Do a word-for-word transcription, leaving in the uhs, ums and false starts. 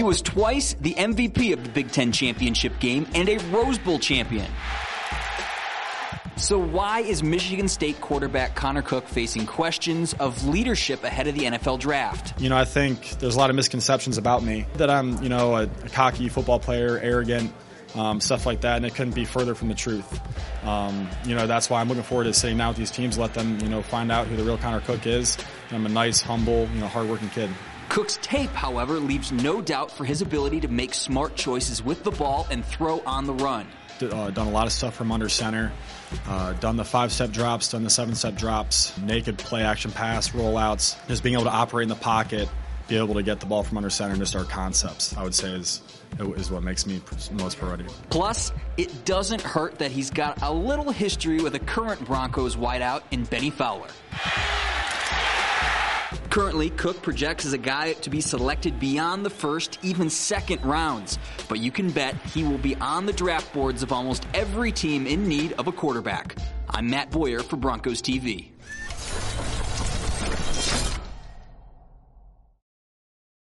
was twice the M V P of the Big Ten championship game and a Rose Bowl champion. So why is Michigan State quarterback Connor Cook facing questions of leadership ahead of the N F L draft? You know, I think there's a lot of misconceptions about me, that I'm, you know, a, a cocky football player, arrogant, um, stuff like that, and it couldn't be further from the truth. Um, you know, that's why I'm looking forward to sitting down with these teams, let them, you know, find out who the real Connor Cook is. And I'm a nice, humble, you know, hardworking kid. Cook's tape, however, leaves no doubt for his ability to make smart choices with the ball and throw on the run. Uh, done a lot of stuff from under center, uh, done the five-step drops, done the seven-step drops, naked play-action pass, rollouts, just being able to operate in the pocket, be able to get the ball from under center, and just our concepts, I would say, is is what makes me most pro ready. Plus, it doesn't hurt that he's got a little history with a current Broncos wideout in Benny Fowler. Currently, Cook projects as a guy to be selected beyond the first, even second rounds. But you can bet he will be on the draft boards of almost every team in need of a quarterback. I'm Matt Boyer for Broncos T V.